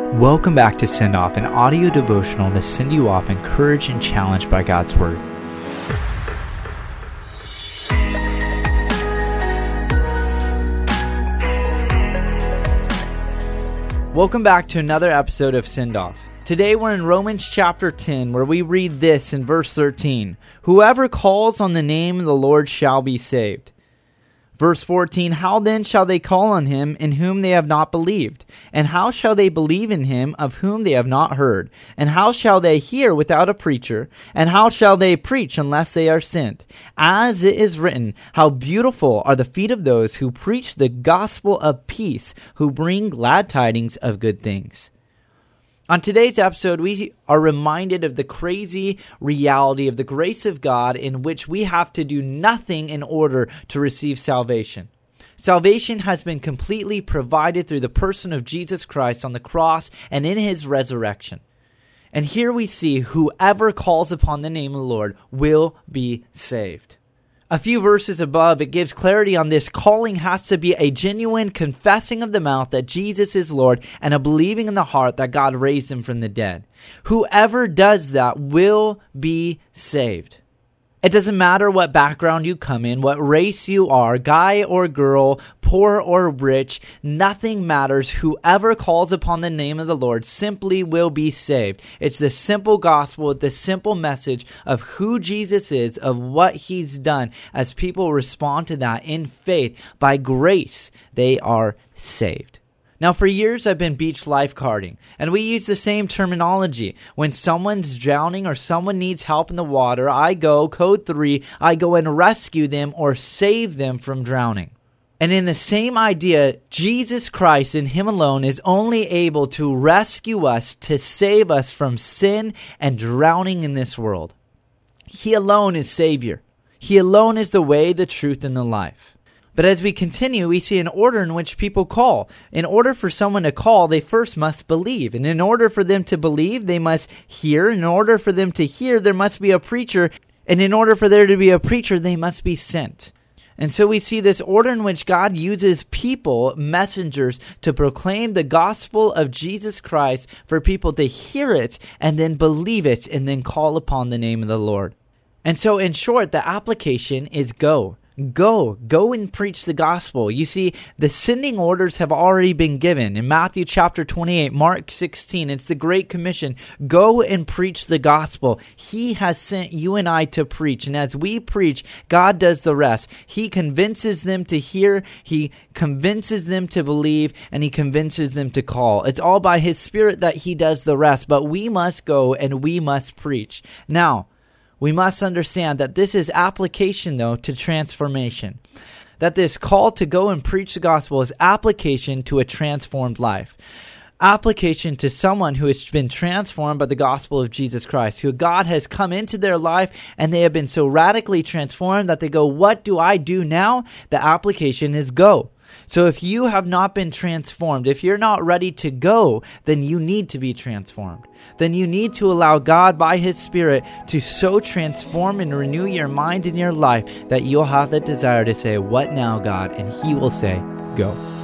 Welcome back to Send Off, an audio devotional to send you off encouraged and challenged by God's Word. Welcome back to another episode of Send Off. Today we're in Romans chapter 10, where we read this in verse 13. Whoever calls on the name of the Lord shall be saved. Verse 14, how then shall they call on him in whom they have not believed? And how shall they believe in him of whom they have not heard? And how shall they hear without a preacher? And how shall they preach unless they are sent? As it is written, how beautiful are the feet of those who preach the gospel of peace, who bring glad tidings of good things. On today's episode, we are reminded of the crazy reality of the grace of God in which we have to do nothing in order to receive salvation. Salvation has been completely provided through the person of Jesus Christ on the cross and in his resurrection. And here we see whoever calls upon the name of the Lord will be saved. A few verses above, it gives clarity on this. Calling has to be a genuine confessing of the mouth that Jesus is Lord and a believing in the heart that God raised him from the dead. Whoever does that will be saved. It doesn't matter what background you come in, what race you are, guy or girl, poor or rich, nothing matters. Whoever calls upon the name of the Lord simply will be saved. It's the simple gospel, the simple message of who Jesus is, of what he's done. As people respond to that in faith, by grace, they are saved. Now, for years, I've been beach lifeguarding, and we use the same terminology. When someone's drowning or someone needs help in the water, I go, code 3, I go and rescue them or save them from drowning. And in the same idea, Jesus Christ and him alone is only able to rescue us, to save us from sin and drowning in this world. He alone is Savior. He alone is the way, the truth, and the life. But as we continue, we see an order in which people call. In order for someone to call, they first must believe. And in order for them to believe, they must hear. In order for them to hear, there must be a preacher. And in order for there to be a preacher, they must be sent. And so we see this order in which God uses people, messengers, to proclaim the gospel of Jesus Christ for people to hear it and then believe it and then call upon the name of the Lord. And so in short, the application is go. Go and preach the gospel. You see, the sending orders have already been given. In Matthew chapter 28, Mark 16, it's the Great Commission. Go and preach the gospel. He has sent you and I to preach. And as we preach, God does the rest. He convinces them to hear, he convinces them to believe, and he convinces them to call. It's all by his Spirit that he does the rest. But we must go and we must preach. Now, we must understand that this is application, though, to transformation. That this call to go and preach the gospel is application to a transformed life. Application to someone who has been transformed by the gospel of Jesus Christ, who God has come into their life and they have been so radically transformed that they go, what do I do now? The application is go. So if you have not been transformed, if you're not ready to go, then you need to be transformed. Then you need to allow God by his Spirit to so transform and renew your mind and your life that you'll have the desire to say, what now, God? And he will say, go.